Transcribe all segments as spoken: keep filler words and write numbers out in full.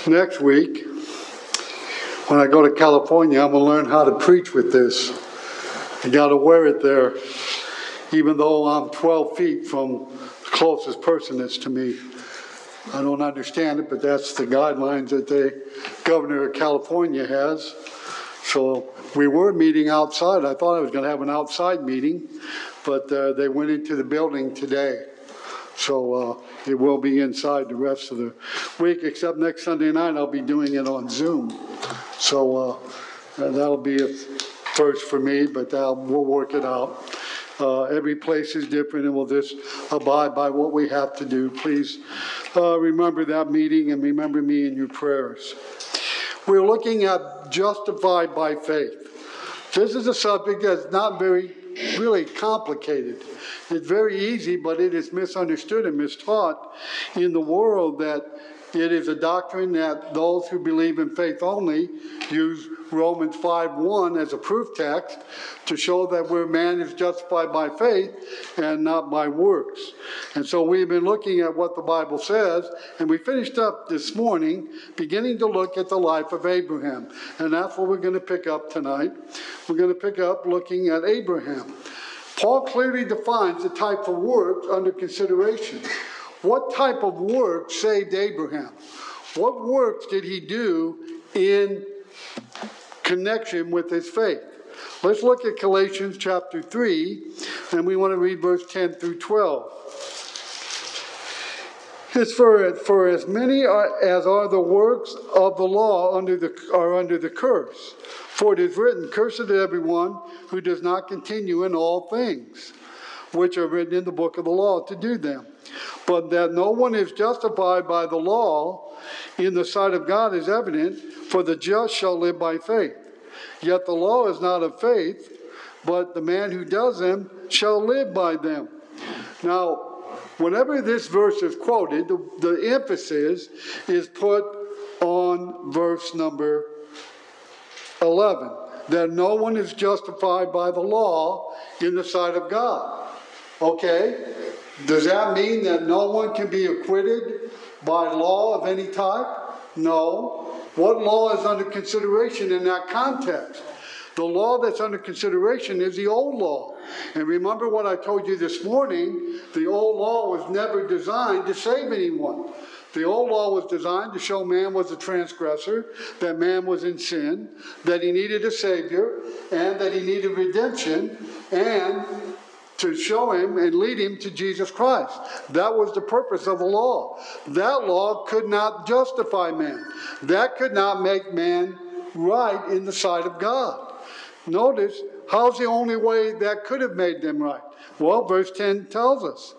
next week, when I go to California, I'm going to learn how to preach with this. I got to wear it there, even though I'm twelve feet from the closest person that's to me. I don't understand it, but that's the guidelines that the governor of California has. So we were meeting outside. I thought I was going to have an outside meeting, but uh, they went into the building today. So uh, it will be inside the rest of the week, except next Sunday night I'll be doing it on Zoom. So uh, that'll be a first for me, but uh, we'll work it out. Uh, every place is different, and we'll just abide by what we have to do. Please uh, remember that meeting and remember me in your prayers. We're looking at justified by faith. This is a subject that's not very, really complicated. It's very easy, but it is misunderstood and mistaught in the world that it is a doctrine that those who believe in faith only use Romans five one as a proof text to show that where man is justified by faith and not by works. And so we've been looking at what the Bible says, and we finished up this morning beginning to look at the life of Abraham. And that's what we're going to pick up tonight. We're going to pick up looking at Abraham. Paul clearly defines the type of work under consideration. What type of work saved Abraham? What works did he do in connection with his faith? Let's look at Galatians chapter three, and we want to read verse ten through twelve. It's for, for as many are, as are the works of the law under the, are under the curse. For it is written, cursed is everyone who does not continue in all things which are written in the book of the law to do them. But that no one is justified by the law in the sight of God is evident, for the just shall live by faith. Yet the law is not of faith, but the man who does them shall live by them. Now, whenever this verse is quoted, the, the emphasis is put on verse number eleven, that no one is justified by the law in the sight of God. Okay? Does that mean that no one can be acquitted by law of any type? No. What law is under consideration in that context? The law that's under consideration is the old law. And remember what I told you this morning, the old law was never designed to save anyone. The old law was designed to show man was a transgressor, that man was in sin, that he needed a Savior, and that he needed redemption, and to show him and lead him to Jesus Christ. That was the purpose of the law. That law could not justify man. That could not make man right in the sight of God. Notice, how's the only way that could have made them right? Well, verse ten tells us,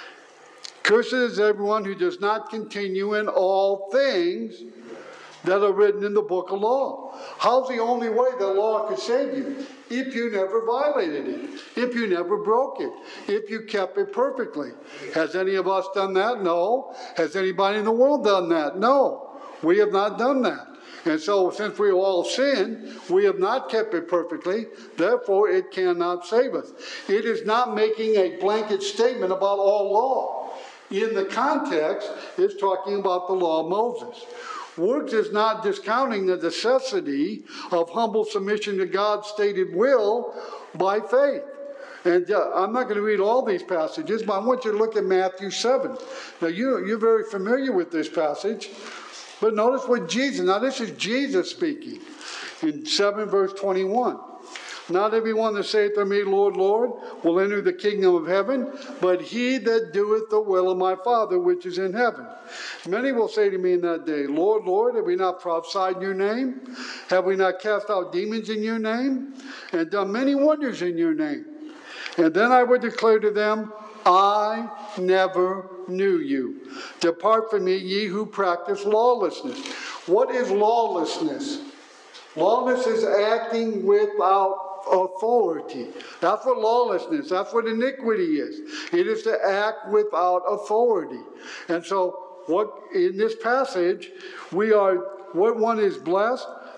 cursed is everyone who does not continue in all things that are written in the book of law. How's the only way the law could save you? If you never violated it, if you never broke it, if you kept it perfectly. Has any of us done that? No. Has anybody in the world done that? No. We have not done that. And so since we all sinned, we have not kept it perfectly, therefore it cannot save us. It is not making a blanket statement about all law. In the context, it's talking about the law of Moses. Works is not discounting the necessity of humble submission to God's stated will by faith. And uh, I'm not going to read all these passages, but I want you to look at Matthew seven. Now, you, you're very familiar with this passage, but notice what Jesus, now this is Jesus speaking in seven verse twenty-one. Not everyone that saith unto me, Lord, Lord, will enter the kingdom of heaven, but he that doeth the will of my Father which is in heaven. Many will say to me in that day, Lord, Lord, have we not prophesied in your name? Have we not cast out demons in your name? And done many wonders in your name? And then I would declare to them, I never knew you. Depart from me, ye who practice lawlessness. What is lawlessness? Lawlessness is acting without authority. That's what lawlessness, that's what iniquity is. It is to act without authority. And so what in this passage, we are, what one is blessed?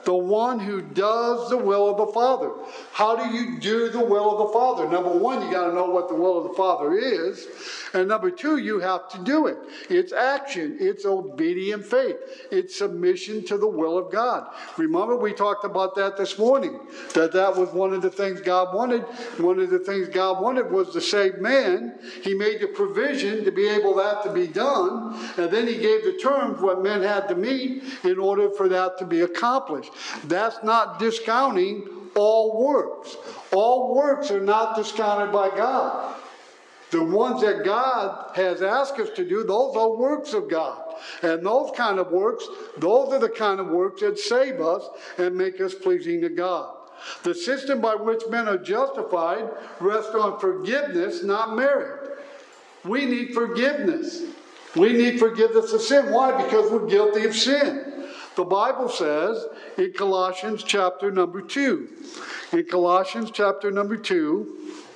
The one who does the will of the Father. How do you do the will of the Father? Number one, you got to know what the will of the Father is. And number two, you have to do it. It's action. It's obedient faith. It's submission to the will of God. Remember, we talked about that this morning, that that was one of the things God wanted. One of the things God wanted was to save man. He made the provision to be able that to be done. And then he gave the terms what men had to meet in order for that to be accomplished. That's not discounting all works. All works are not discounted by God. The ones that God has asked us to do, those are works of God. And those kind of works, those are the kind of works that save us and make us pleasing to God. The system by which men are justified rests on forgiveness, not merit. We need forgiveness. We need forgiveness of sin. Why? Because we're guilty of sin. The Bible says in Colossians chapter number two, in Colossians chapter number two,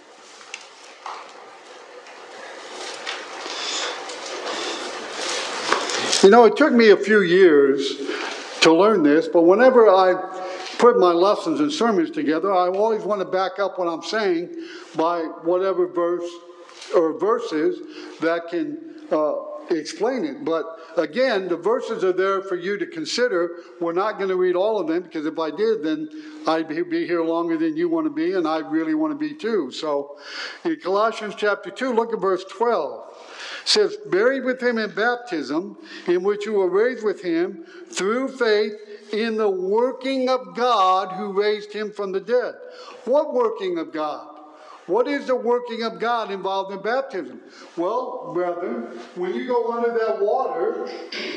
you know, it took me a few years to learn this, but whenever I put my lessons and sermons together, I always want to back up what I'm saying by whatever verse or verses that can uh, explain it. But again, the verses are there for you to consider. We're not going to read all of them, because if I did, then I'd be here longer than you want to be, and I really want to be too. So in Colossians chapter two, look at verse twelve. It says, buried with him in baptism, in which you were raised with him through faith in the working of God who raised him from the dead. What working of God? What is the working of God involved in baptism? Well, brethren, when you go under that water,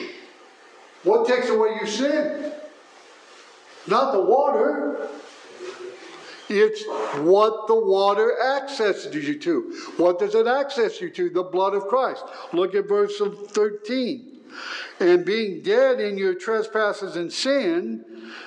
what takes away your sin? Not the water. It's what the water accesses you to. What does it access you to? The blood of Christ. Look at verse thirteen. And being dead in your trespasses and sin,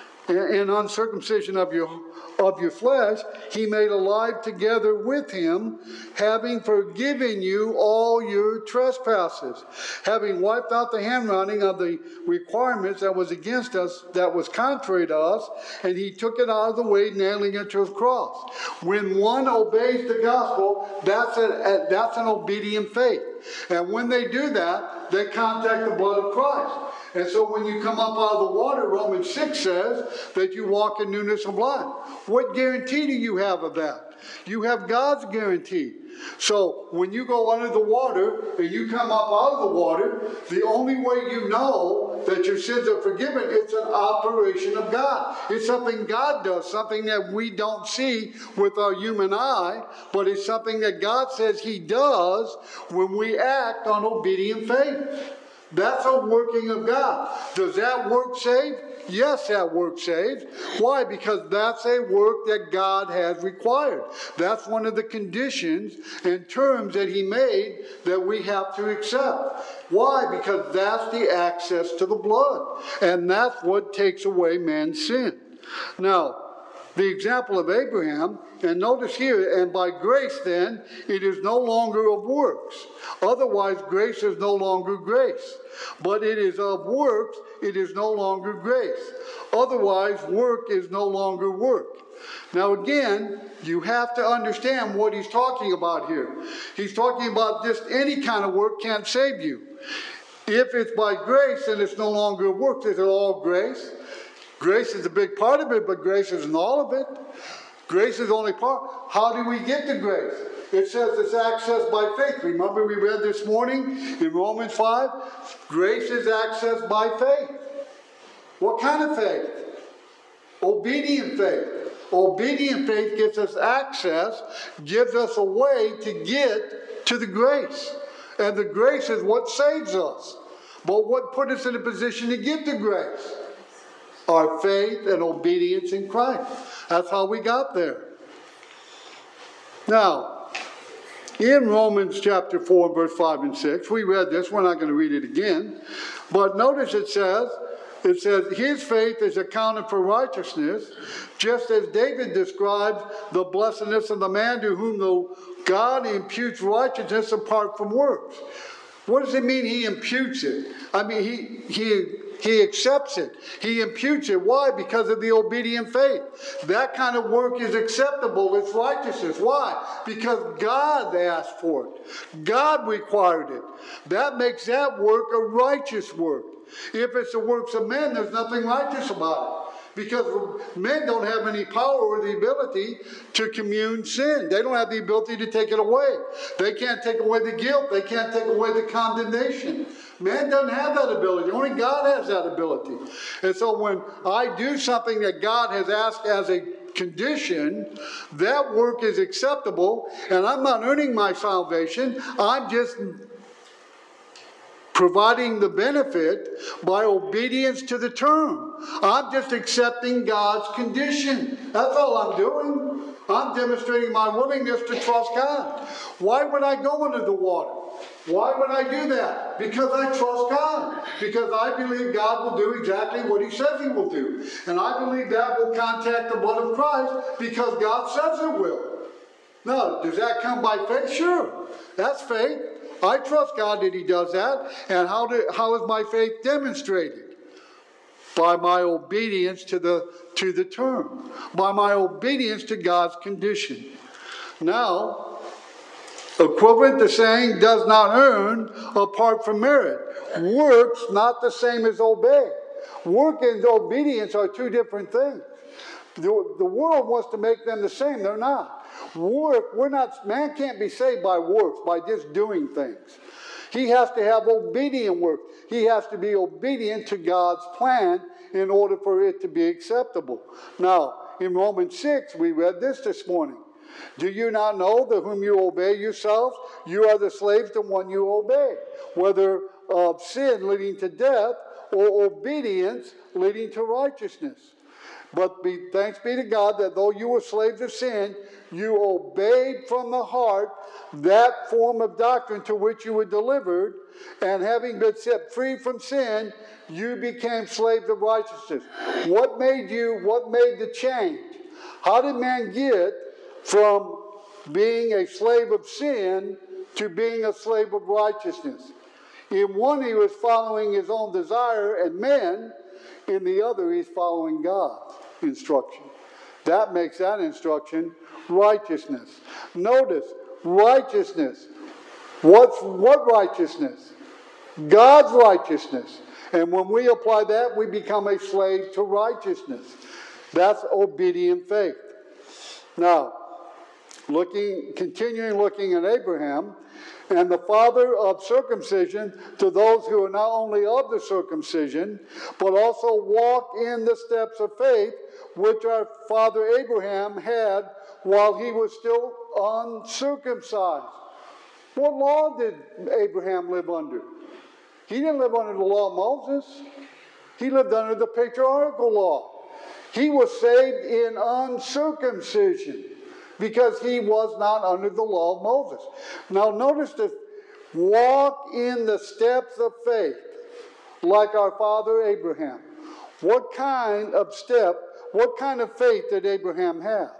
and uncircumcision of your of your flesh, he made alive together with him, having forgiven you all your trespasses, having wiped out the handwriting of the requirements that was against us, that was contrary to us, and he took it out of the way, nailing it to his cross. When one obeys the gospel, that's, a, that's an obedient faith. And when they do that, they contact the blood of Christ. And so when you come up out of the water, Romans six says that you walk in newness of life. What guarantee do you have of that? You have God's guarantee. So when you go under the water and you come up out of the water, the only way you know that your sins are forgiven, it's an operation of God. It's something God does, something that we don't see with our human eye, but it's something that God says he does when we act on obedient faith. That's a working of God. Does that work save? Yes, that work saves. Why? Because that's a work that God has required. That's one of the conditions and terms that he made that we have to accept. Why? Because that's the access to the blood. And that's what takes away man's sin. Now, the example of Abraham, and notice here, and by grace then, it is no longer of works. Otherwise, grace is no longer grace. But it is of works, it is no longer grace. Otherwise, work is no longer work. Now again, you have to understand what he's talking about here. He's talking about just any kind of work can't save you. If it's by grace, then it's no longer works. Is it all grace? Grace is a big part of it, but grace isn't all of it. Grace is only part. How do we get to grace? It says it's accessed by faith. Remember we read this morning in Romans five? Grace is accessed by faith. What kind of faith? Obedient faith. Obedient faith gives us access, gives us a way to get to the grace. And the grace is what saves us. But what put us in a position to get to grace? Our faith and obedience in Christ. That's how we got there. Now, in Romans chapter four, verse five and six, we read this. We're not going to read it again. But notice it says, it says, his faith is accounted for righteousness, just as David describes the blessedness of the man to whom the God imputes righteousness apart from works. What does it mean he imputes it? I mean, he, he he accepts it. He imputes it. Why? Because of the obedient faith. That kind of work is acceptable. It's righteousness. Why? Because God asked for it. God required it. That makes that work a righteous work. If it's the works of men, there's nothing righteous about it. Because men don't have any power or the ability to commune sin. They don't have the ability to take it away. They can't take away the guilt. They can't take away the condemnation. Man doesn't have that ability. Only God has that ability. And so when I do something that God has asked as a condition, that work is acceptable, and I'm not earning my salvation. I'm just providing the benefit by obedience to the term. I'm just accepting God's condition. That's all I'm doing. I'm demonstrating my willingness to trust God. Why would I go into the water? Why would I do that? Because I trust God. Because I believe God will do exactly what he says he will do. And I believe that will contact the blood of Christ because God says it will. Now, does that come by faith? Sure. That's faith. I trust God that he does that. And how, do, how is my faith demonstrated? By my obedience to the, to the term. By my obedience to God's condition. Now, equivalent to saying does not earn apart from merit. Works not the same as obey. Work and obedience are two different things. The, the world wants to make them the same. They're not. Work, we're not, man can't be saved by works, by just doing things. He has to have obedient work. He has to be obedient to God's plan in order for it to be acceptable. Now, in Romans six, we read this this morning. Do you not know that whom you obey yourselves, you are the slaves to one you obey, whether of sin leading to death or obedience leading to righteousness? But be, thanks be to God that though you were slaves of sin, you obeyed from the heart that form of doctrine to which you were delivered, and having been set free from sin, you became slaves of righteousness. What made you, what made the change? How did man get from being a slave of sin to being a slave of righteousness? In one, he was following his own desire and men. In the other, he's following God's instruction. That makes that instruction righteousness. Notice, righteousness. What's, what righteousness? God's righteousness. And when we apply that, we become a slave to righteousness. That's obedient faith. Now, looking, continuing looking at Abraham, and the father of circumcision to those who are not only of the circumcision, but also walk in the steps of faith, which our father Abraham had while he was still uncircumcised. What law did Abraham live under? He didn't live under the law of Moses. He lived under the patriarchal law. He was saved in uncircumcision, because he was not under the law of Moses. Now notice this. Walk in the steps of faith like our father Abraham. What kind of step, what kind of faith did Abraham have?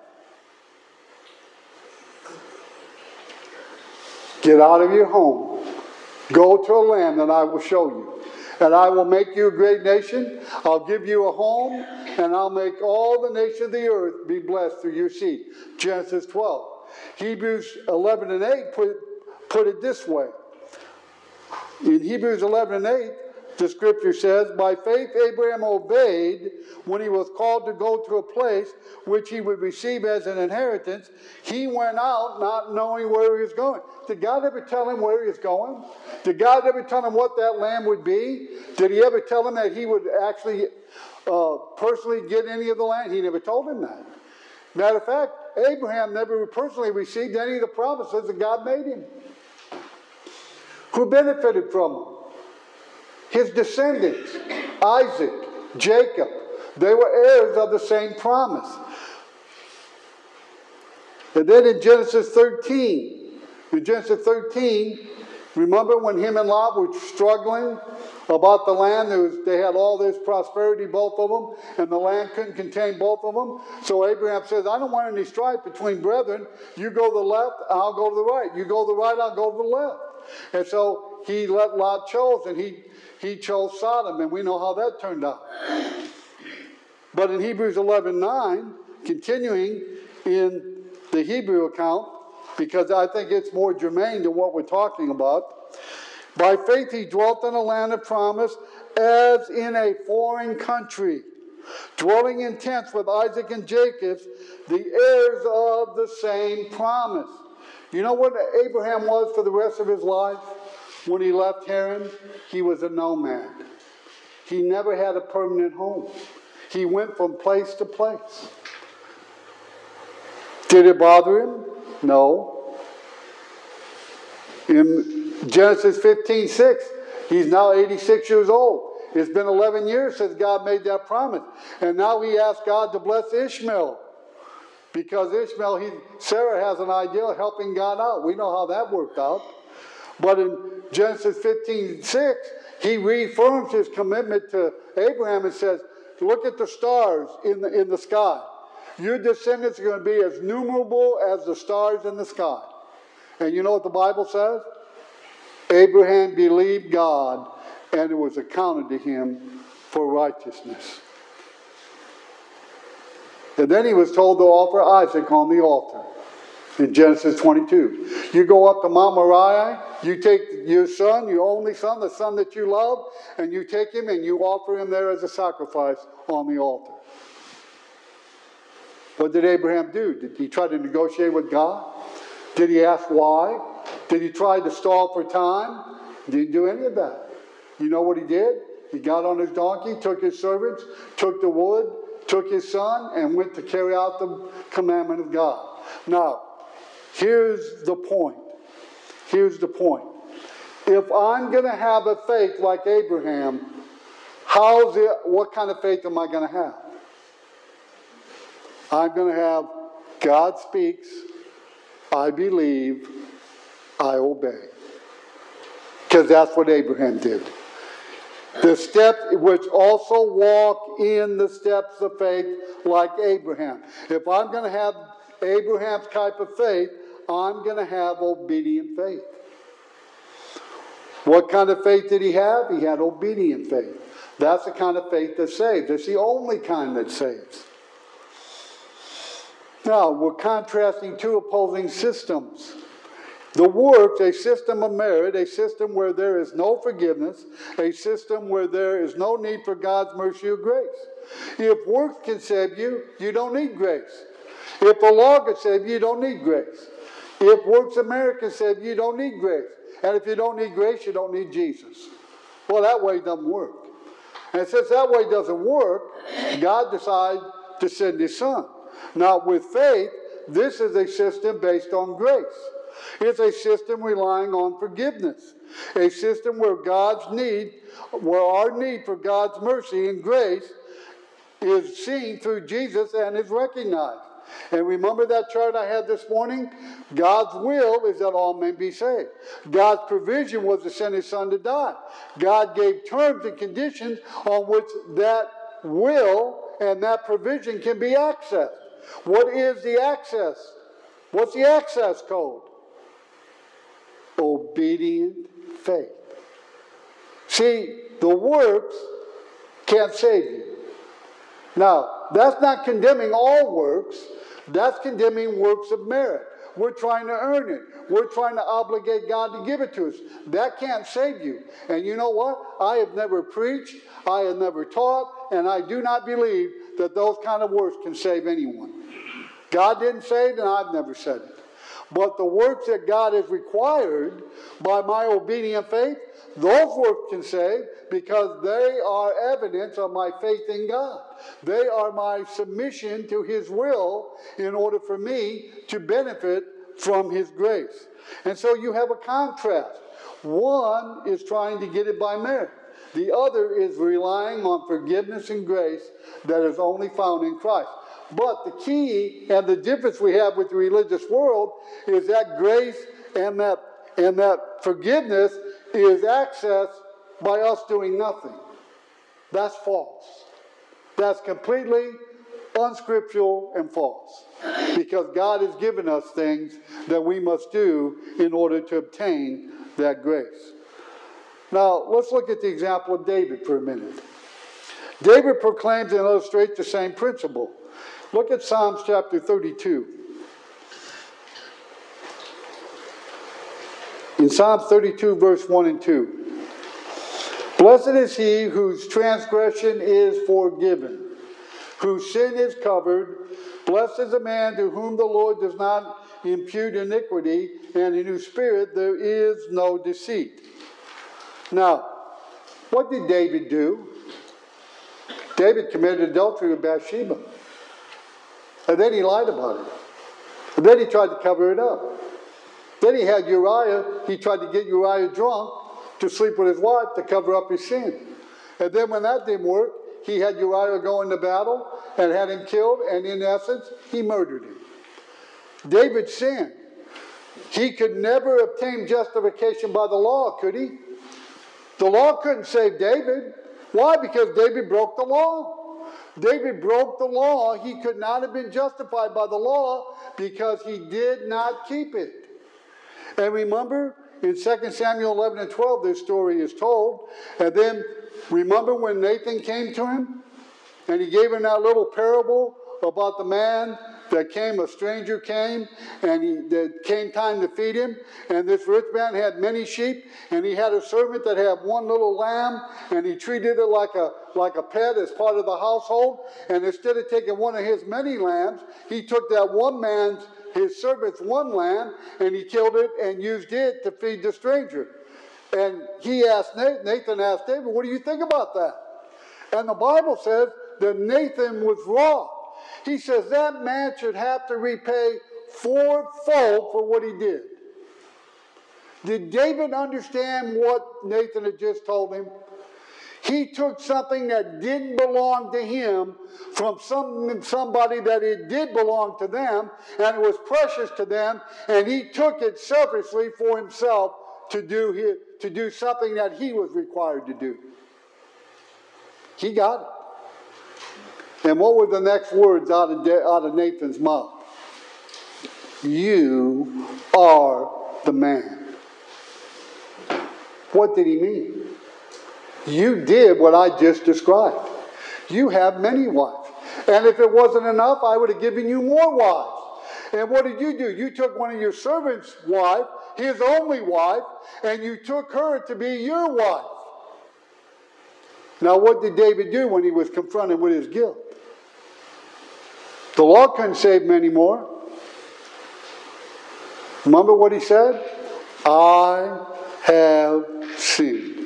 Get out of your home. Go to a land that I will show you. And I will make you a great nation. I'll give you a home. And I'll make all the nations of the earth be blessed through your seed. Genesis twelve. Hebrews eleven and eight put, put it this way. In Hebrews eleven and eight, the scripture says, by faith Abraham obeyed when he was called to go to a place which he would receive as an inheritance. He went out not knowing where he was going. Did God ever tell him where he was going? Did God ever tell him what that land would be? Did he ever tell him that he would actually uh, personally get any of the land? He never told him that. Matter of fact, Abraham never personally received any of the promises that God made him. Who benefited from them? His descendants, Isaac, Jacob. They were heirs of the same promise. And then in Genesis thirteen, in Genesis thirteen, remember when him and Lot were struggling about the land? There was, they had all this prosperity, both of them, and the land couldn't contain both of them. So Abraham says, I don't want any strife between brethren. You go to the left, I'll go to the right. You go to the right, I'll go to the left. And so he let Lot choose, and he, he chose Sodom, and we know how that turned out. But in Hebrews eleven nine, continuing in the Hebrew account, because I think it's more germane to what we're talking about, by faith he dwelt in a land of promise as in a foreign country, dwelling in tents with Isaac and Jacob, the heirs of the same promise. You know what Abraham was for the rest of his life? When he left Haran, he was a nomad. He never had a permanent home. He went from place to place. Did it bother him? No. In Genesis fifteen six, he's now eighty-six years old. It's been eleven years since God made that promise. And now he asked God to bless Ishmael. Because Ishmael, he, Sarah has an idea of helping God out. We know how that worked out. But in Genesis fifteen six, he reaffirms his commitment to Abraham and says, look at the stars in the, in the sky. Your descendants are going to be as numerable as the stars in the sky. And you know what the Bible says? Abraham believed God, and it was accounted to him for righteousness. And then he was told to offer Isaac on the altar in Genesis twenty-two. You go up to Mount Moriah, you take your son, your only son, the son that you love, and you take him and you offer him there as a sacrifice on the altar. What did Abraham do? Did he try to negotiate with God? Did he ask why? Did he try to stall for time? He didn't do any of that. You know what he did? He got on his donkey, took his servants, took the wood, took his son, and went to carry out the commandment of God. Now, here's the point. Here's the point. If I'm going to have a faith like Abraham, how's it, what kind of faith am I going to have? I'm going to have God speaks, I believe, I obey. Because that's what Abraham did. The step which also walk in the steps of faith like Abraham. If I'm going to have Abraham's type of faith, I'm going to have obedient faith. What kind of faith did he have? He had obedient faith. That's the kind of faith that saves. It's the only kind that saves. Now, we're contrasting two opposing systems. The works, a system of merit, a system where there is no forgiveness, a system where there is no need for God's mercy or grace. If works can save you, you don't need grace. If the law can save you, you don't need grace. If works of merit can save you, you don't need grace. And if you don't need grace, you don't need Jesus. Well, that way doesn't work. And since that way doesn't work, God decided to send his son. Now, with faith, this is a system based on grace. It's a system relying on forgiveness. A system where God's need, where our need for God's mercy and grace is seen through Jesus and is recognized. And remember that chart I had this morning? God's will is that all men be saved. God's provision was to send his son to die. God gave terms and conditions on which that will and that provision can be accessed. What is the access? What's the access code? Obedient faith. See, the works can't save you. Now, that's not condemning all works. That's condemning works of merit. We're trying to earn it. We're trying to obligate God to give it to us. That can't save you. And you know what? I have never preached, I have never taught, and I do not believe that those kind of works can save anyone. God didn't say it, and I've never said it. But the works that God has required by my obedient faith, those works can save because they are evidence of my faith in God. They are my submission to his will in order for me to benefit from his grace. And so you have a contrast. One is trying to get it by merit. The other is relying on forgiveness and grace that is only found in Christ. But the key and the difference we have with the religious world is that grace and that, and that forgiveness is accessed by us doing nothing. That's false. That's completely unscriptural and false. Because God has given us things that we must do in order to obtain that grace. Now, let's look at the example of David for a minute. David proclaims and illustrates the same principle. Look at Psalms chapter thirty-two. In Psalm thirty-two, verse one and two. Blessed is he whose transgression is forgiven, whose sin is covered. Blessed is the man to whom the Lord does not impute iniquity, and in whose spirit there is no deceit. Now, what did David do? David committed adultery with Bathsheba. And then he lied about it. And then he tried to cover it up. Then he had Uriah, he tried to get Uriah drunk to sleep with his wife to cover up his sin. And then when that didn't work, he had Uriah go into battle and had him killed, and in essence, he murdered him. David sinned. He could never obtain justification by the law, could he? The law couldn't save David. Why? Because David broke the law. David broke the law. He could not have been justified by the law because he did not keep it. And remember, in Second Samuel eleven and twelve, this story is told. And then, remember when Nathan came to him? And he gave him that little parable about the man that came, a stranger came, and he, that came time to feed him. And this rich man had many sheep, and he had a servant that had one little lamb, and he treated it like a, like a pet as part of the household. And instead of taking one of his many lambs, he took that one man's, his servant's one lamb, and he killed it and used it to feed the stranger. And he asked, Nathan asked David, what do you think about that? And the Bible says that Nathan was wrong. He says that man should have to repay fourfold for what he did. Did David understand what Nathan had just told him? He took something that didn't belong to him from some, somebody that it did belong to them, and it was precious to them, and he took it selfishly for himself to do, his, to do something that he was required to do. He got it. And what were the next words out of, out of Nathan's mouth? You are the man. What did he mean? You did what I just described. You have many wives. And if it wasn't enough, I would have given you more wives. And what did you do? You took one of your servant's wife, his only wife, and you took her to be your wife. Now, what did David do when he was confronted with his guilt? The law couldn't save him anymore. Remember what he said? I have sinned.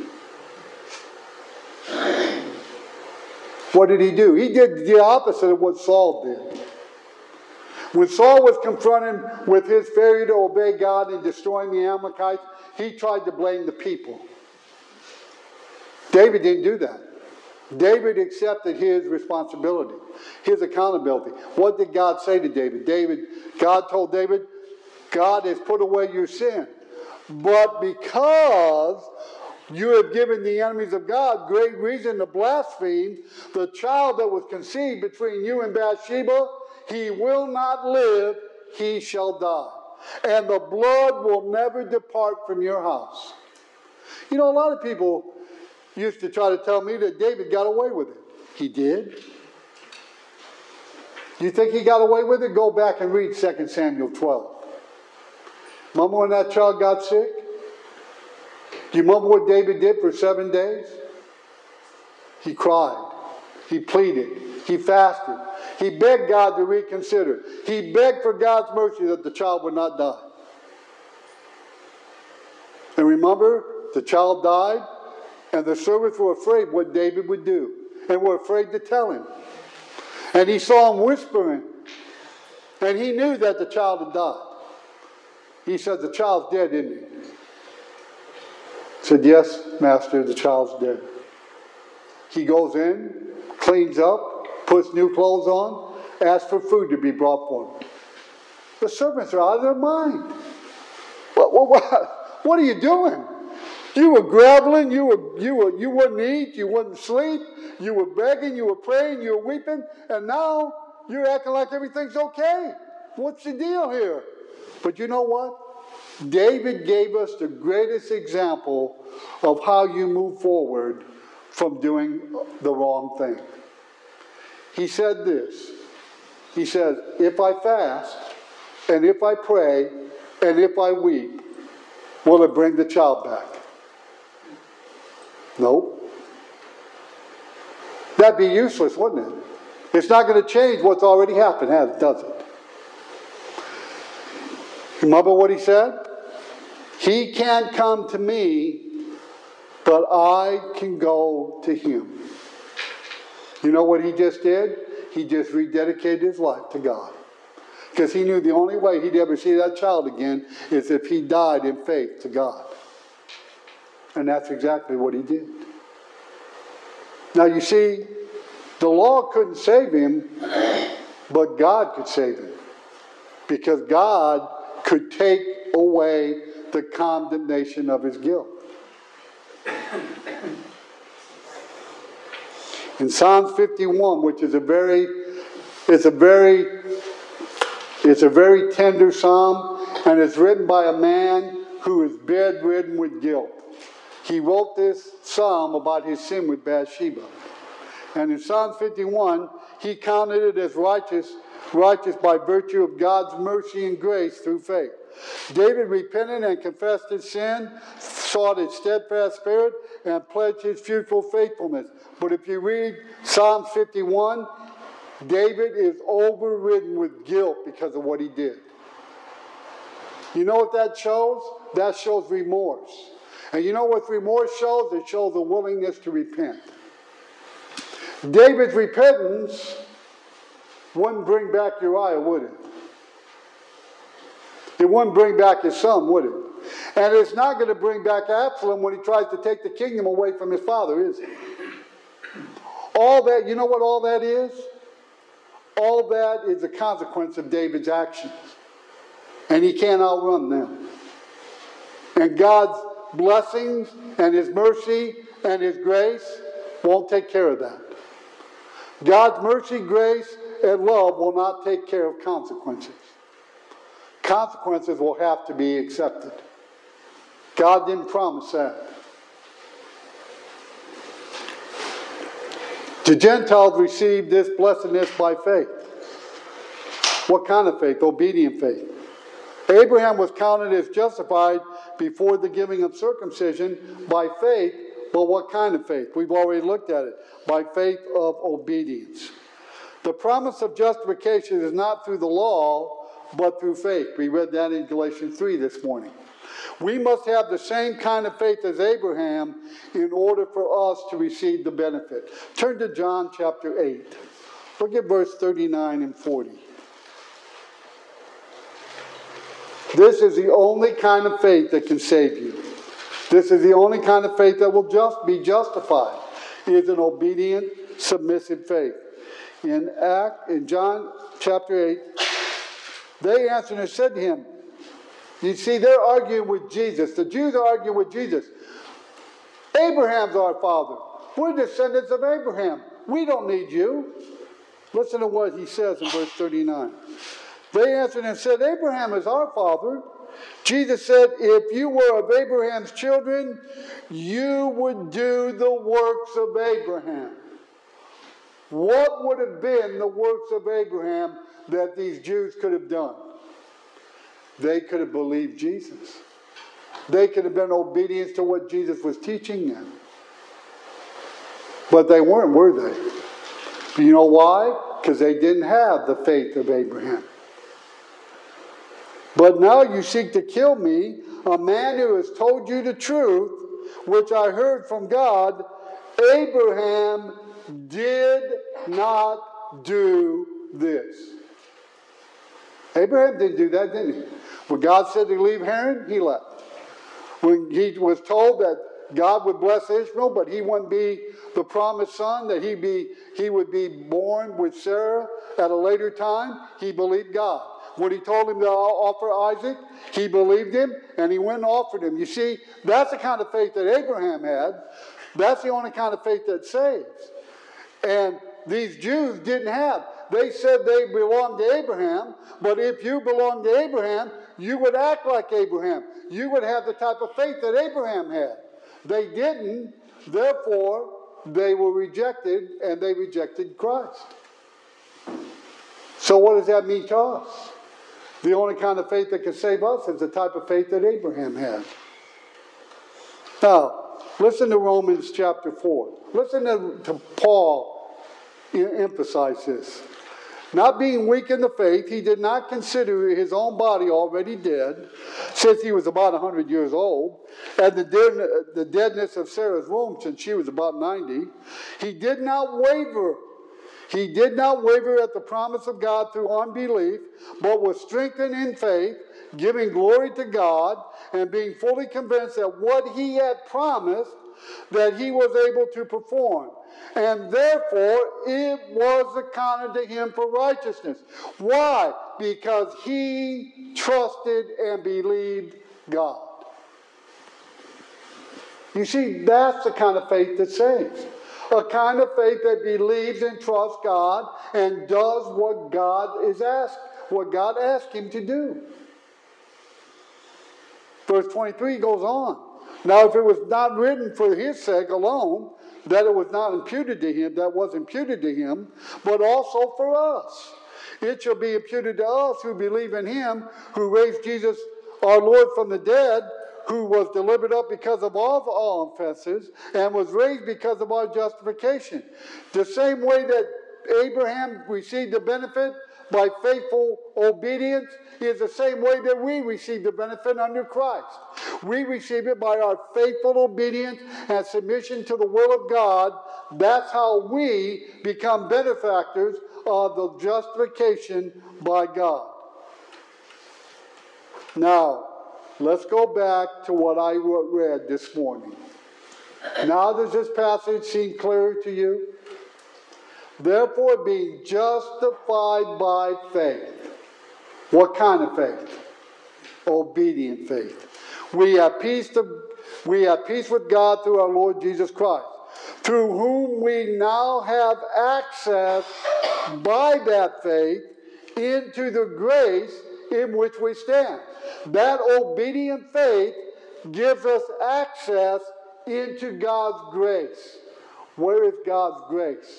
What did he do? He did the opposite of what Saul did. When Saul was confronted with his failure to obey God and destroying the Amalekites, he tried to blame the people. David didn't do that. David accepted his responsibility, his accountability. What did God say to David? David, God told David, God has put away your sin. But because you have given the enemies of God great reason to blaspheme, the child that was conceived between you and Bathsheba, he will not live, he shall die. And the blood will never depart from your house. You know, a lot of people used to try to tell me that David got away with it. He did. You think he got away with it? Go back and read Second Samuel twelve. Remember when that child got sick? Do you remember what David did for seven days? He cried. He pleaded. He fasted. He begged God to reconsider. He begged for God's mercy that the child would not die. And remember, the child died, and the servants were afraid what David would do, and were afraid to tell him. And he saw him whispering, and he knew that the child had died. He said, the child's dead, isn't he? He said, yes, master, the child's dead. He goes in, cleans up, puts new clothes on, asks for food to be brought for him. The servants are out of their mind. What, what, what, what are you doing? You were groveling, you were you were you wouldn't eat, you wouldn't sleep, you were begging, you were praying, you were weeping, and now you're acting like everything's okay. What's the deal here? But you know what? David gave us the greatest example of how you move forward from doing the wrong thing. He said this. He says, if I fast, and if I pray, and if I weep, will it bring the child back? Nope. That'd be useless, wouldn't it? It's not going to change what's already happened, has it, does it? Remember what he said? He can't come to me, but I can go to him. You know what he just did? He just rededicated his life to God. Because he knew the only way he'd ever see that child again is if he died in faith to God. And that's exactly what he did. Now you see, the law couldn't save him, but God could save him. Because God could take away the condemnation of his guilt. In Psalm fifty-one, which is a very, it's a very, it's a very tender psalm, and it's written by a man who is bedridden with guilt. He wrote this psalm about his sin with Bathsheba. And in Psalm fifty-one, he counted it as righteous, righteous by virtue of God's mercy and grace through faith. David repented and confessed his sin, sought his steadfast spirit, and pledged his future faithfulness. But if you read Psalm fifty-one, David is overridden with guilt because of what he did. You know what that shows? That shows remorse. And you know what remorse shows? It shows a willingness to repent. David's repentance wouldn't bring back Uriah, would it? It wouldn't bring back his son, would it? And it's not going to bring back Absalom when he tries to take the kingdom away from his father, is it? All that, you know what all that is? All that is a consequence of David's actions. And he can't outrun them. And God's blessings and his mercy and his grace won't take care of that. God's mercy, grace, and love will not take care of consequences. Consequences will have to be accepted. God didn't promise that. The Gentiles received this blessedness by faith. What kind of faith? Obedient faith. Abraham was counted as justified before the giving of circumcision by faith, but what kind of faith? We've already looked at it. By faith of obedience. The promise of justification is not through the law, but through faith. We read that in Galatians three this morning. We must have the same kind of faith as Abraham in order for us to receive the benefit. Turn to John chapter eight. Look at verse thirty-nine and forty. This is the only kind of faith that can save you. This is the only kind of faith that will just be justified. It is an obedient, submissive faith. In Act, in John chapter eight, they answered and said to him, you see, they're arguing with Jesus. The Jews are arguing with Jesus. Abraham's our father. We're descendants of Abraham. We don't need you. Listen to what he says in verse thirty-nine. They answered and said, Abraham is our father. Jesus said, if you were of Abraham's children, you would do the works of Abraham. What would have been the works of Abraham that these Jews could have done? They could have believed Jesus. They could have been obedient to what Jesus was teaching them. But they weren't, were they? You know why? Because they didn't have the faith of Abraham. But now you seek to kill me, a man who has told you the truth, which I heard from God. Abraham did not do this. Abraham didn't do that, didn't he? When God said to leave Haran, he left. When he was told that God would bless Ishmael, but he wouldn't be the promised son, that he be he would be born with Sarah at a later time, he believed God. When he told him to offer Isaac, he believed him, and he went and offered him. You see, that's the kind of faith that Abraham had. That's the only kind of faith that saves. And these Jews didn't have. they said they belonged to Abraham, but if you belong to Abraham, you would act like Abraham. You would have the type of faith that Abraham had. They didn't, therefore, they were rejected, and they rejected Christ. So what does that mean to us? The only kind of faith that can save us is the type of faith that Abraham had. Now, listen to Romans chapter four. Listen to, to Paul emphasize this. Not being weak in the faith, he did not consider his own body already dead, since he was about one hundred years old, and the, dead, the deadness of Sarah's womb, since she was about ninety. He did not waver. He did not waver at the promise of God through unbelief, but was strengthened in faith, giving glory to God, and being fully convinced that what he had promised, that he was able to perform. And therefore, it was accounted to him for righteousness. Why? Because he trusted and believed God. You see, that's the kind of faith that saves. A kind of faith that believes and trusts God and does what God is asked, what God asked him to do. Verse twenty-three goes on. Now, if it was not written for his sake alone, that it was not imputed to him, that was imputed to him, but also for us. It shall be imputed to us who believe in him who raised Jesus our Lord from the dead, who was delivered up because of all of our offenses and was raised because of our justification. The same way that Abraham received the benefit by faithful obedience is the same way that we receive the benefit under Christ. We receive it by our faithful obedience and submission to the will of God. That's how we become benefactors of the justification by God. Now, let's go back to what I read this morning. Now does this passage seem clearer to you? Therefore, being justified by faith. What kind of faith? Obedient faith. We have peace to, we have peace with God through our Lord Jesus Christ, through whom we now have access by that faith into the grace in which we stand. That obedient faith gives us access into God's grace. Where is God's grace?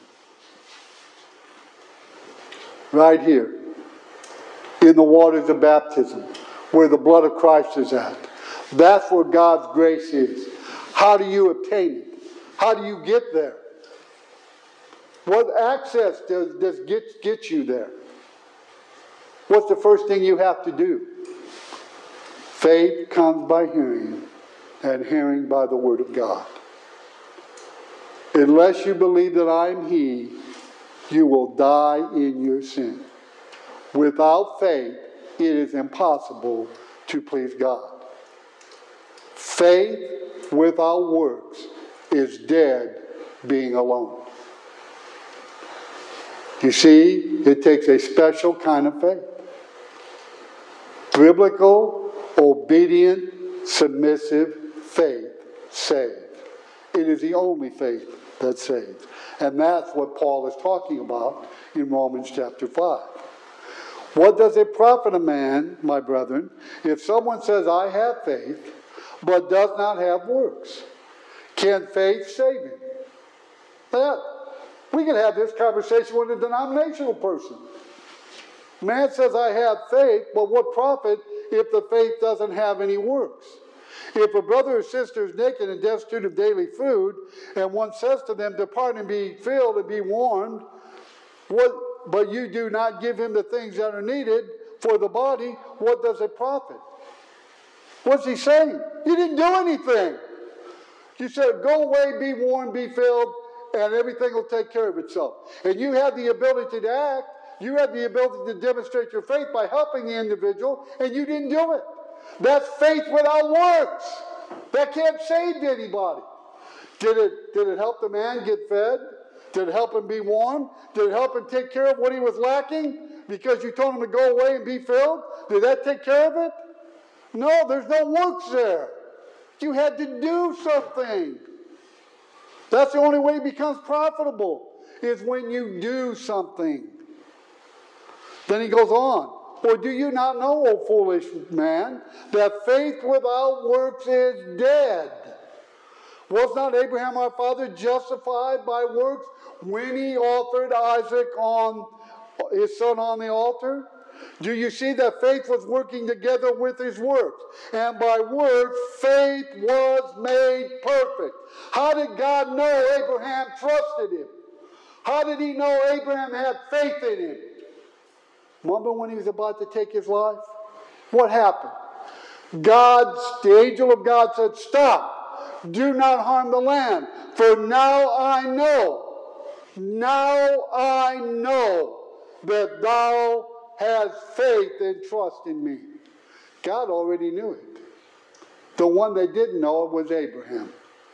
Right here. In the waters of baptism. Where the blood of Christ is at. That's where God's grace is. How do you obtain it? How do you get there? What access does, does get, get you there? What's the first thing you have to do? Faith comes by hearing, and hearing by the word of God. Unless you believe that I am He, you will die in your sin. Without faith, it is impossible to please God. Faith without works is dead being alone. You see, it takes a special kind of faith. Biblical, obedient, submissive faith saves. It is the only faith that saves. And that's what Paul is talking about in Romans chapter five. What does it profit a man, my brethren, if someone says, I have faith, but does not have works? Can faith save him? That, we can have this conversation with a denominational person. Man says, I have faith, but what profit if the faith doesn't have any works? If a brother or sister is naked and destitute of daily food, and one says to them, depart and be filled and be warmed, what, but you do not give him the things that are needed for the body, what does it profit? What's he saying? You didn't do anything. You said, go away, be warmed, be filled, and everything will take care of itself. And you have the ability to act. You have the ability to demonstrate your faith by helping the individual, and you didn't do it. That's faith without works. That can't save anybody. Did it, did it help the man get fed? Did it help him be warm? Did it help him take care of what he was lacking because you told him to go away and be filled? Did that take care of it? No, there's no works there. You had to do something. That's the only way it becomes profitable, is when you do something. Then he goes on. Or do you not know, O foolish man, that faith without works is dead? Was not Abraham our father justified by works when he offered Isaac on his son on the altar? Do you see that faith was working together with his works? And by works, faith was made perfect. How did God know Abraham trusted him? How did he know Abraham had faith in him? Remember when he was about to take his life? What happened? God, the angel of God said, stop. Do not harm the land. For now I know, now I know that thou hast faith and trust in me. God already knew it. The one they didn't know was Abraham.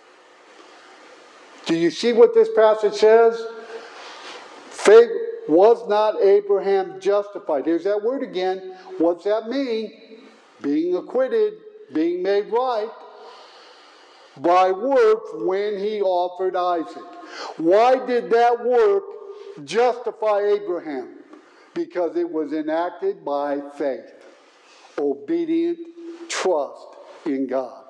Do you see what this passage says? Faith was not Abraham justified. Here's that word again. What's that mean? Being acquitted, being made right by works when he offered Isaac. Why did that work justify Abraham? Because it was enacted by faith, obedient trust in God.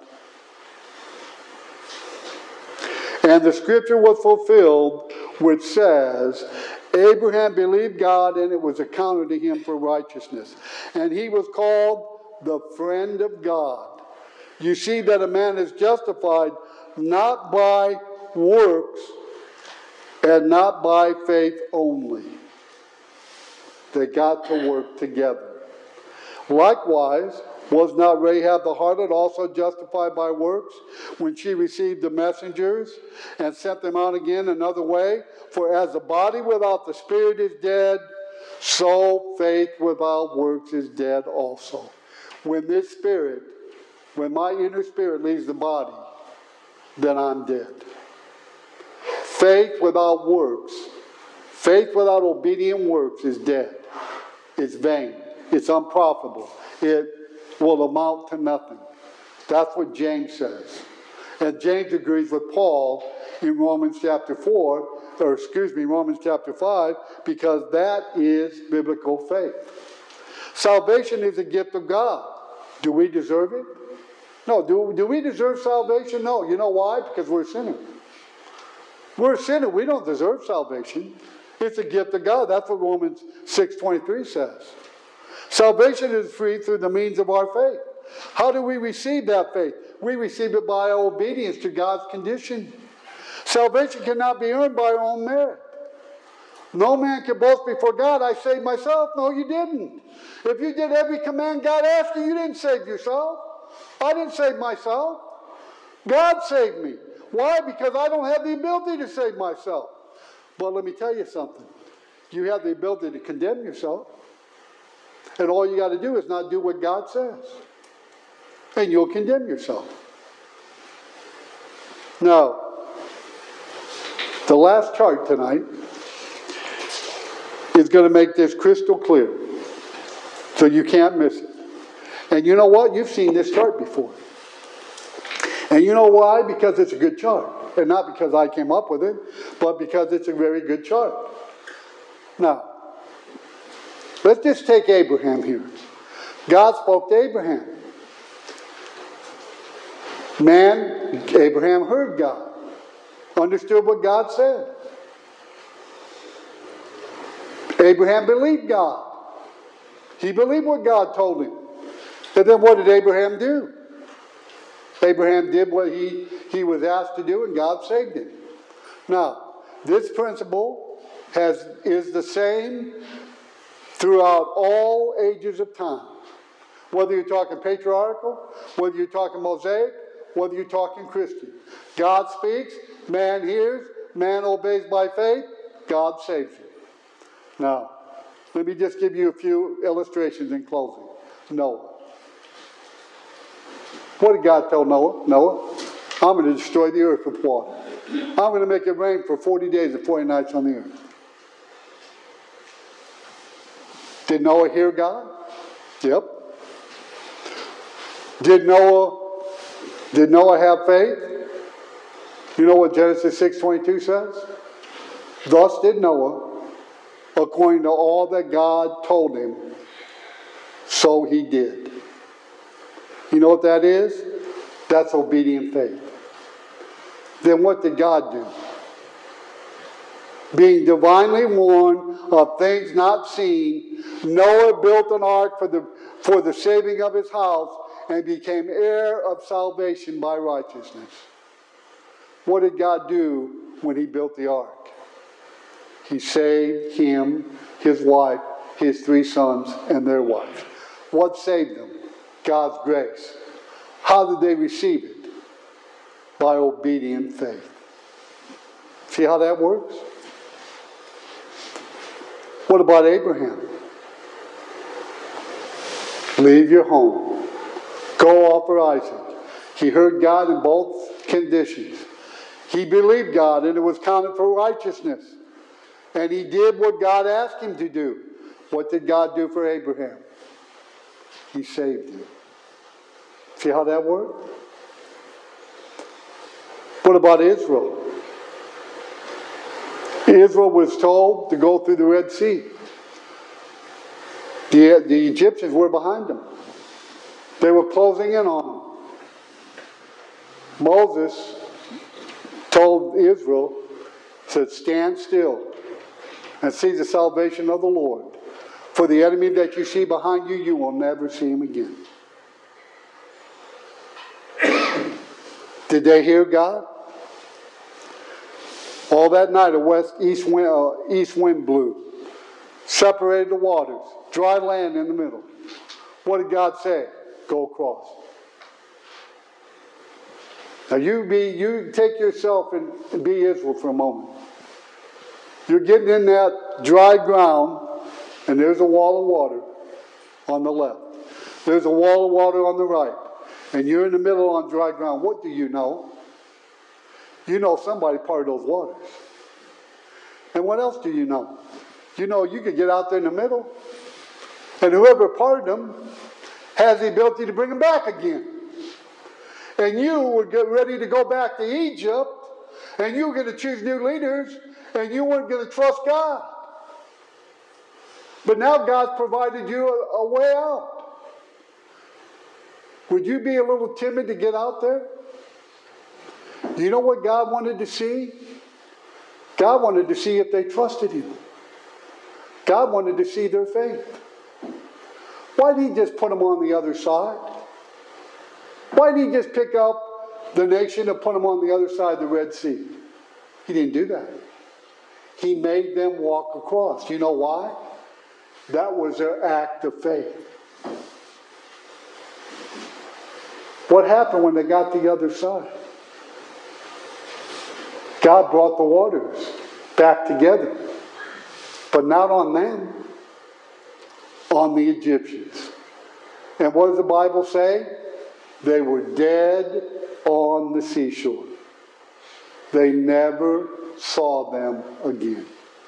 And the scripture was fulfilled, which says, Abraham believed God, and it was accounted to him for righteousness. And he was called the friend of God. You see that a man is justified not by works and not by faith only. They got to work together. Likewise, was not Rahab the harlot also justified by works when she received the messengers and sent them out again another way? For as the body without the spirit is dead, so faith without works is dead also. When this spirit, when my inner spirit leaves the body, then I'm dead. Faith without works, faith without obedient works is dead. It's vain. It's unprofitable. It will amount to nothing. That's what James says. And James agrees with Paul in Romans chapter four, or excuse me, Romans chapter five, because that is biblical faith. Salvation is a gift of God. Do we deserve it? No. Do, do we deserve salvation? No. You know why? Because we're sinners. We're a sinner. We don't deserve salvation. It's a gift of God. That's what Romans six twenty-three says. Salvation is free through the means of our faith. How do we receive that faith? We receive it by our obedience to God's condition. Salvation cannot be earned by our own merit. No man can boast before God, I saved myself. No, you didn't. If you did every command God asked you, you didn't save yourself. I didn't save myself. God saved me. Why? Because I don't have the ability to save myself. But let me tell you something. You have the ability to condemn yourself. And all you got to do is not do what God says. And you'll condemn yourself. Now, the last chart tonight is going to make this crystal clear. So you can't miss it. And you know what? You've seen this chart before. And you know why? Because it's a good chart. And not because I came up with it, but because it's a very good chart. Now, let's just take Abraham here. God spoke to Abraham. Man, Abraham heard God. Understood what God said. Abraham believed God. He believed what God told him. And then what did Abraham do? Abraham did what he, he was asked to do, and God saved him. Now, this principle has is the same throughout all ages of time. Whether you're talking patriarchal, whether you're talking Mosaic, whether you're talking Christian. God speaks, man hears, man obeys by faith, God saves you. Now, let me just give you a few illustrations in closing. Noah. What did God tell Noah? Noah, I'm going to destroy the earth with water. I'm going to make it rain for forty days and forty nights on the earth. Did Noah hear God? Yep. Did Noah, did Noah have faith? You know what Genesis six twenty-two says? Thus did Noah according to all that God told him. So he did. You know what that is? That's obedient faith. Then what did God do? Being divinely warned of things not seen, Noah built an ark for the, for the saving of his house and became heir of salvation by righteousness. What did God do when he built the ark? He saved him, his wife, his three sons, and their wife. What saved them? God's grace. How did they receive it? By obedient faith. See how that works? What about Abraham? Leave your home. Go offer Isaac. He heard God in both conditions. He believed God and it was counted for righteousness. And he did what God asked him to do. What did God do for Abraham? He saved him. See how that worked? What about Israel? Israel was told to go through the Red Sea. The, the Egyptians were behind them. They were closing in on them. Moses told Israel, said, stand still and see the salvation of the Lord. For the enemy that you see behind you, you will never see him again. Did they hear God? All that night a west east wind, uh, east wind blew, separated the waters, dry land in the middle. What did God say? Go across. Now you be you take yourself and, and be Israel for a moment. You're getting in that dry ground, and there's a wall of water on the left. There's a wall of water on the right. And you're in the middle on dry ground. What do you know? You know somebody parted those waters. And what else do you know? You know you could get out there in the middle, and whoever parted them has the ability to bring them back again. And you were get ready to go back to Egypt, and you were going to choose new leaders, and you weren't going to trust God. But now God's provided you a, a way out. Would you be a little timid to get out there? Do you know what God wanted to see? God wanted to see if they trusted him. God wanted to see their faith. Why did he just put them on the other side? Why did he just pick up the nation and put them on the other side of the Red Sea? He didn't do that. He made them walk across. You know why? That was their act of faith. What happened when they got to the other side? God brought the waters back together. But not on them. On the Egyptians. And what does the Bible say? They were dead on the seashore. They never saw them again.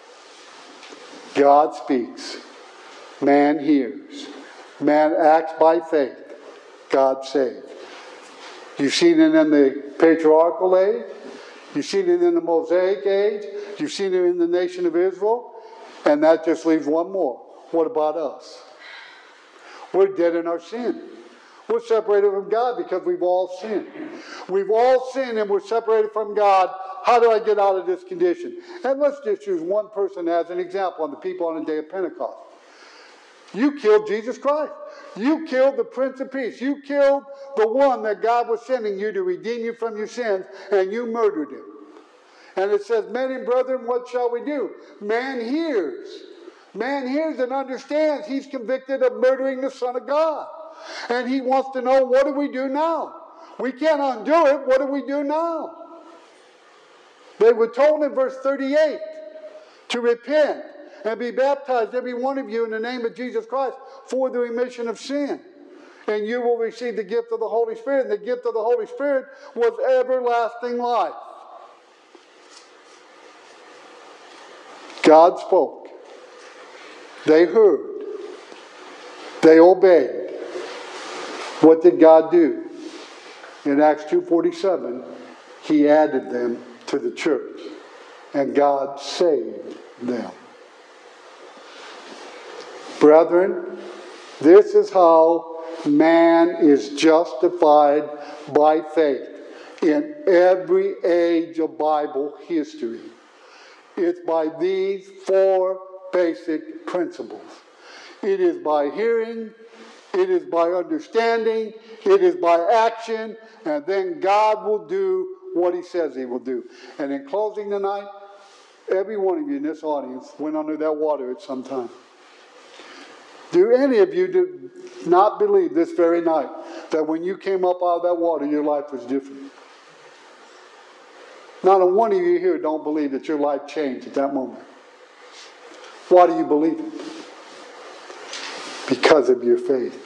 God speaks. Man hears. Man acts by faith. God saves. You've seen it in the patriarchal age. You've seen it in the Mosaic age. You've seen it in the nation of Israel. And that just leaves one more. What about us? We're dead in our sin. We're separated from God because we've all sinned. We've all sinned and we're separated from God. How do I get out of this condition? And let's just use one person as an example on the people on the day of Pentecost. You killed Jesus Christ. You killed the Prince of Peace. You killed the one that God was sending you to redeem you from your sins, and you murdered him. And it says, men and brethren, what shall we do? Man hears. Man hears and understands he's convicted of murdering the Son of God. And he wants to know, what do we do now? We can't undo it. What do we do now? They were told in verse thirty-eight to repent and be baptized, every one of you, in the name of Jesus Christ for the remission of sin. And you will receive the gift of the Holy Spirit. And the gift of the Holy Spirit was everlasting life. God spoke. They heard. They obeyed. What did God do? In Acts two forty-seven, he added them to the church. And God saved them. Brethren, this is how man is justified by faith in every age of Bible history. It's by these four basic principles. It is by hearing, it is by understanding, it is by action, and then God will do what he says he will do. And in closing tonight, every one of you in this audience went under that water at some time. Do any of you do not believe this very night that when you came up out of that water, your life was different? Not a one of you here don't believe that your life changed at that moment. Why do you believe it? Because of your faith.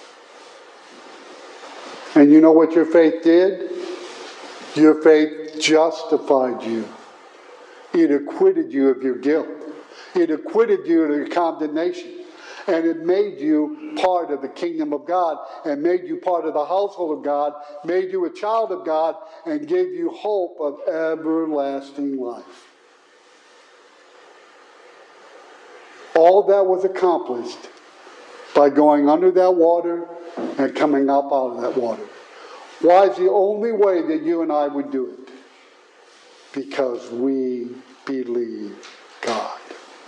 And you know what your faith did? Your faith justified you. It acquitted you of your guilt. It acquitted you of your condemnation. And it made you part of the kingdom of God, and made you part of the household of God, made you a child of God, and gave you hope of everlasting life. All that was accomplished by going under that water and coming up out of that water. Why is the only way that you and I would do it? Because we believe God.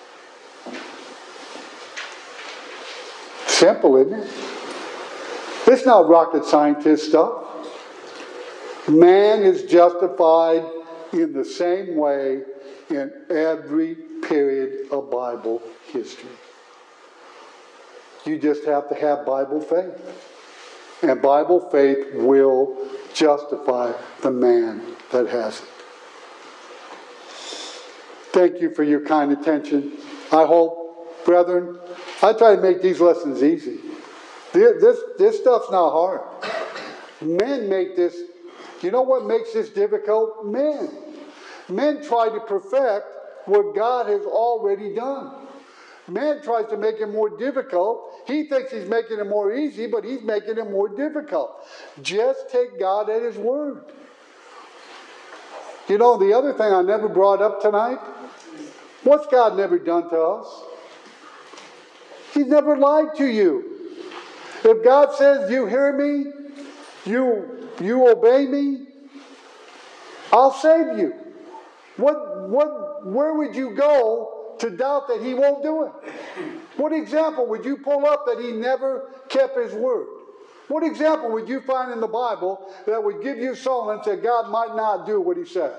Simple, isn't it? It's not rocket scientist stuff. Man is justified in the same way in every period of Bible history. You just have to have Bible faith. And Bible faith will justify the man that has it. Thank you for your kind attention. I hope, brethren, I try to make these lessons easy. This, this stuff's not hard. Men make this, you know what makes this difficult? Men. Men try to perfect what God has already done. Man tries to make it more difficult. He thinks he's making it more easy, but he's making it more difficult. Just take God at his word. You know, the other thing I never brought up tonight, what's God never done to us? He's never lied to you. If God says, you hear me, you, you obey me, I'll save you. What, what, where would you go to doubt that he won't do it? What example would you pull up that he never kept his word? What example would you find in the Bible that would give you solace that God might not do what he says?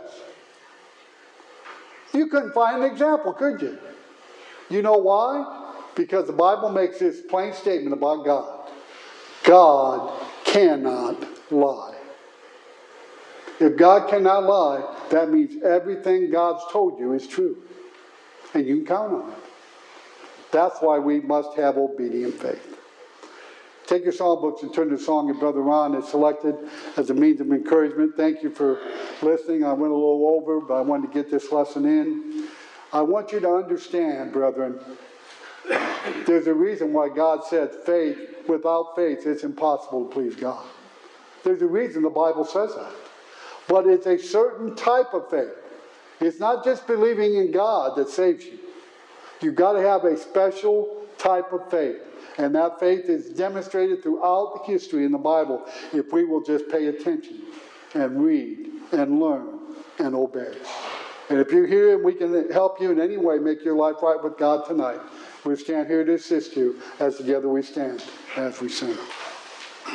You couldn't find an example, could you? You know why? Because the Bible makes this plain statement about God. God cannot lie. If God cannot lie, that means everything God's told you is true. And you can count on it. That's why we must have obedient faith. Take your songbooks and turn to the song that Brother Ron has selected as a means of encouragement. Thank you for listening. I went a little over, but I wanted to get this lesson in. I want you to understand, brethren, there's a reason why God said faith, without faith, it's impossible to please God. There's a reason the Bible says that. But it's a certain type of faith. It's not just believing in God that saves you. You've got to have a special type of faith. And that faith is demonstrated throughout history in the Bible if we will just pay attention and read and learn and obey. And if you're here and we can help you in any way make your life right with God tonight, we stand here to assist you as together we stand as we sing.